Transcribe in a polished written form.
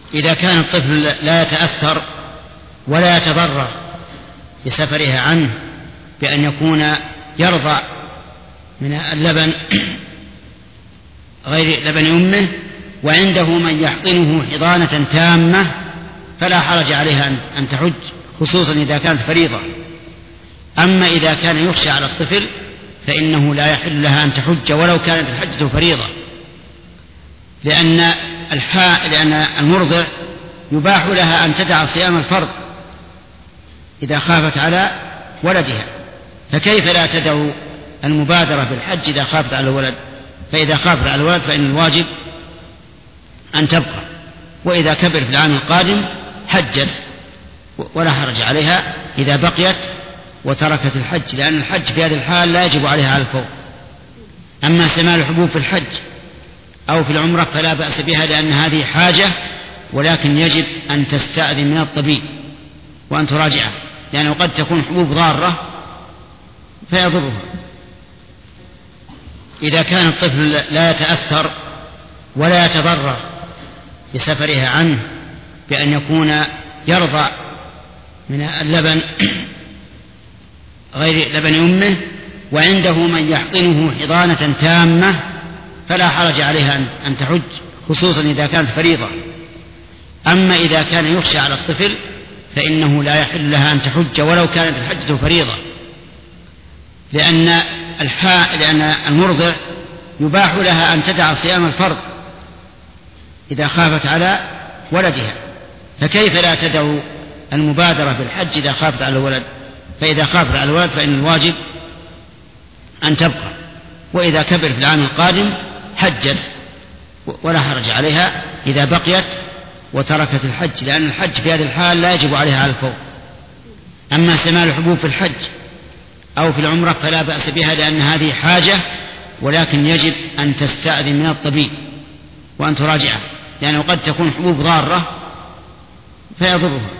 إذا كان الطفل لا يتأثر ولا يتضرر بسفرها عنه بأن يكون يرضع من اللبن غير لبن أمه وعنده من يحضنه حضانة تامة فلا حرج عليها أن تحج، خصوصا إذا كانت فريضة. أما إذا كان يخشى على الطفل فإنه لا يحل لها أن تحج ولو كانت الحجة فريضة، لأن المرضع يباح لها أن تدع صيام الفرض إذا خافت على ولدها، فكيف لا تدع المبادرة بالحج إذا خافت على الولد؟ فإذا خافت على الولد فإن الواجب أن تبقى، وإذا كبر في العام القادم حجت ولا حرج عليها إذا بقيت وتركت الحج، لأن الحج في هذه الحال لا يجب عليها على الفور. أما استعمال الحبوب في الحج أو في العمرة فلا بأس بها، لأن هذه حاجة، ولكن يجب أن تستأذن من الطبيب وأن تراجعه، لأنه قد تكون حبوب ضارة فيضرها. إذا كان الطفل لا يتأثر ولا يتضرر بسفرها عنه بأن يكون يرضع من اللبن غير لبن أمه وعنده من يحضنه حضانة تامة فلا حرج عليها أن تحج، خصوصا إذا كانت فريضة. أما إذا كان يخشى على الطفل فإنه لا يحل لها أن تحج ولو كانت الحجة فريضة، لأن المرضع يباح لها أن تدع صيام الفرض إذا خافت على ولدها، فكيف لا تدع المبادرة بالحج إذا خافت على الولد؟ فإذا خافت على الولد فإن الواجب أن تبقى، وإذا كبر في العام القادم حجت ولا حرج عليها إذا بقيت وتركت الحج، لأن الحج في هذه الحال لا يجب عليها على الفور. أما استعمال الحبوب في الحج أو في العمرة فلا بأس بها، لأن هذه حاجة، ولكن يجب أن تستأذن من الطبيب وأن تراجعه، لأنه قد تكون حبوب ضارة فيضرها.